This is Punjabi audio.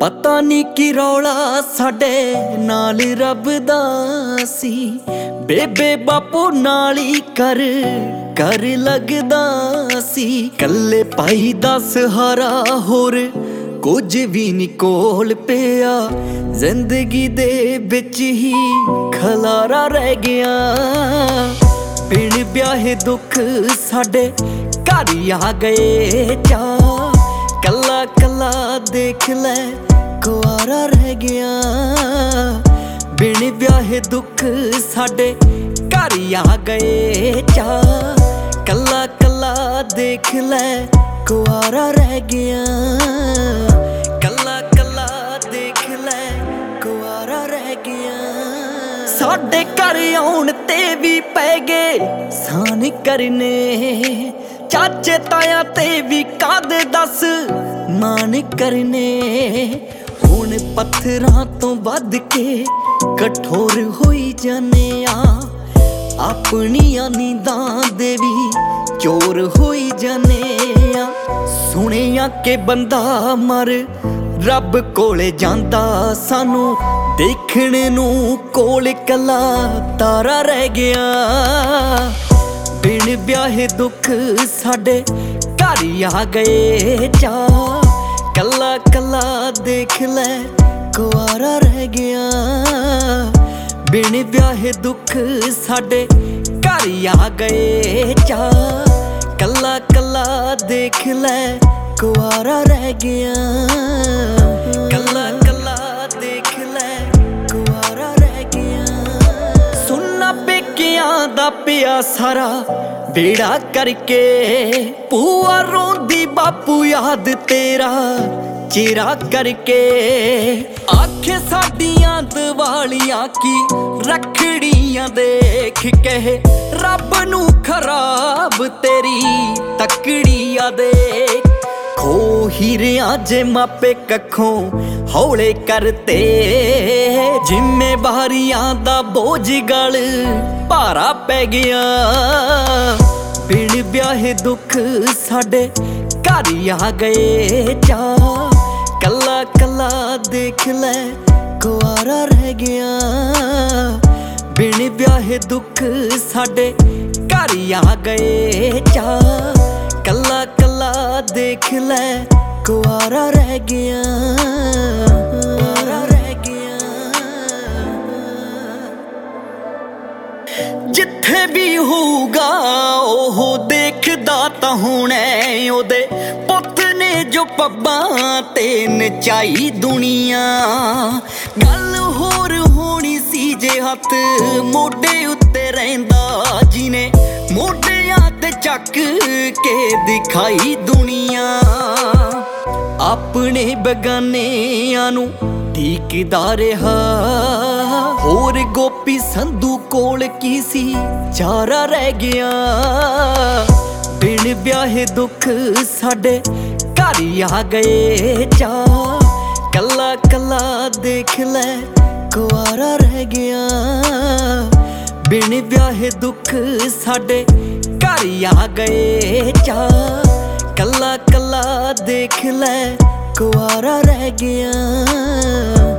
ਪਤਾ ਨੀ ਕੀ ਰੌਲਾ ਸਾਡੇ ਨਾਲ ਰੱਬ ਦਾ ਸੀ। ਬੇਬੇ ਬਾਪੂ ਨਾਲ ਹੀ ਕਰ ਲੱਗਦਾ ਸੀ। ਕੱਲੇ ਭਾਈ ਦਾ ਸਹਾਰਾ ਹੋਰ ਕੁਝ ਵੀ ਨੀ ਕੋਲ ਪਿਆ। ਜ਼ਿੰਦਗੀ ਦੇ ਵਿੱਚ ਹੀ ਖਲਾਰਾ ਰਹਿ ਗਿਆ। ਬਿਨ ਵਿਆਹੇ ਦੁੱਖ ਸਾਡੇ ਘਰ ਆ ਗਏ ਚਾ। ਕੱਲਾ ਕੱਲਾ ਦੇਖ ਲੈ ਕੁਆਰਾ ਰਹਿ ਗਿਆ। ਬਿਨ ਵਿਆਹੇ ਦੁੱਖ ਸਾਡੇ ਘਰ ਆ ਗਏ ਚਾ। ਕੱਲਾ ਕੱਲਾ ਦੇਖ ਲੈ ਕੁਆਰਾ ਰਹਿ ਗਿਆ। ਕੱਲਾ ਕੱਲਾ ਦੇਖ ਲੈ ਕੁਆਰਾ ਰਹਿ ਗਿਆ। ਸਾਡੇ ਘਰ ਆਉਣ ਤੇ ਵੀ ਪੈ ਗਏ ਸਾਨ ਕਰਨੇ। ਚਾਚੇ ਤਾਇਆ ਤੇ ਵੀ ਕਾਹਦੇ ਦੱਸ ਮਾਨ ਕਰਨੇ। ਹੁਣ ਪੱਥਰਾਂ ਤੋਂ ਵੱਧ ਕੇ ਕਠੋਰ ਹੋਈ ਜਾਨੇ ਆ। ਆਪਣੀਆਂ ਨੀਂਦਾਂ ਦੇ ਵੀ ਚੋਰ ਹੋਈ ਜਾਨੇ ਆ। ਸੁਣਿਆ ਕਿ ਬੰਦਾ ਮਰ ਰੱਬ ਕੋਲੇ ਜਾਂਦਾ। ਸਾਨੂੰ ਦੇਖਣ ਨੂੰ ਕੋਲ ਕੱਲਾ ਤਾਰਾ ਰਹਿ ਗਿਆ। ਬਿਨ ਵਿਆਹੇ ਦੁੱਖ ਸਾਡੇ ਘਰ ਆ ਗਏ ਚਾ। ਕੱਲਾ ਕੱਲਾ ਦੇਖ ਲੈ ਕੁਆਰਾ ਰਹਿ ਗਿਆ। ਬਿਨ ਵਿਆਹੇ ਦੁੱਖ ਸਾਡੇ ਘਰ ਆ ਗਏ ਚਾ। ਕੱਲਾ ਕੱਲਾ ਦੇਖ ਲੈ ਕੁਆਰਾ ਰਹਿ ਗਿਆ। ਕੱਲਾ ਕੱਲਾ ਦੇਖ ਲੈ ਕੁਆਰਾ ਰਹਿ ਗਿਆ। ਸੁਣਨਾ ਪੇਕਿਆਂ ਦਾ ਪਿਆ ਸਾਰਾ ਬੇੜਾ ਕਰਕੇ। ਭੂਆ ਰੋਂਦੀ ਬਾਪੂ ਯਾਦ ਤੇਰਾ ਚਿਹਰਾ ਕਰਕੇ। ਆਖੇ ਸਾਡੀਆਂ ਦੀਵਾਲੀਆਂ ਕੀ ਰੱਖੜੀਆਂ ਦੇਖ ਕੇ। ਰੱਬ ਨੂੰ ਖਰਾਬ ਤੇਰੀ ਤਕੜੀਆਂ ਦੇਖ। ਖੋ ਹੀਰਿਆਂ ਜੇ ਮਾਪੇ ਕੱਖੋਂ ਹੌਲੇ ਕਰਤੇ। ਜ਼ਿੰਮੇਵਾਰੀਆਂ ਦਾ ਬੋਝ ਗਲ ਭਾਰਾ ਪੈ ਗਿਆ। ਬਿਨ ਵਿਆਹੇ ਦੁੱਖ ਸਾਡੇ ਘਰ ਆ ਗਏ ਚਾ। ਕੱਲਾ ਕੱਲਾ ਦੇਖ ਲੈ ਕੁਆਰਾ ਰਹਿ ਗਿਆ। ਬਿਨ ਵਿਆਹੇ ਦੁੱਖ ਸਾਡੇ ਘਰ ਆ ਗਏ ਚਾ। ਕੱਲਾ ਕੱਲਾ ਦੇਖ ਲੈ ਕੁਆਰਾ ਰਹਿ ਗਿਆ। ਕੁਆਰਾ ਰਹਿ ਗਿਆ। ਜਿੱਥੇ ਵੀ ਹੋਊਗਾ ਉਹ ਦੇਖਦਾ ਤਾਂ ਹੋਣੇ ਉਹਦੇ ਪੁੱਤ ਨੇ ਜੋ ਪੱਬਾਂ ਤੇ ਨਚਾਈ ਦੁਨੀਆ। ਗੱਲ ਹੋਰ ਹੋਣੀ ਸੀ ਜੇ ਹੱਥ ਮੋਢੇ ਉੱਤੇ ਰਹਿੰਦਾ। ਜਿਹਨੇ ਮੋਢਿਆਂ ਤੇ ਚੱਕ ਕੇ ਦਿਖਾਈ ਦੁਨੀਆ। ਆਪਣੇ ਬਗਾਨਿਆਂ ਨੂੰ ਠੀਕਦਾ ਰਿਹਾ। ਹੋਰ ਗੋਪੀ ਸੰਧੂ ਕੋਲ ਕੀ ਸੀ ਚਾਰਾ ਰਹਿ ਗਿਆ। ਬਿਨ ਵਿਆਹੇ ਦੁੱਖ ਸਾਡੇ ਘਰ ਆ ਗਏ ਚਾ। ਕੱਲਾ ਕੱਲਾ ਦੇਖ ਲੈ ਕੁਆਰਾ ਰਹਿ ਗਿਆ। ਬਿਨ ਵਿਆਹੇ ਦੁੱਖ ਸਾਡੇ ਘਰ ਆ ਗਏ ਚਾ। ਕੱਲਾ ਕੱਲਾ ਦੇਖ ਲੈ ਕੁਆਰਾ ਰਹਿ ਗਿਆ।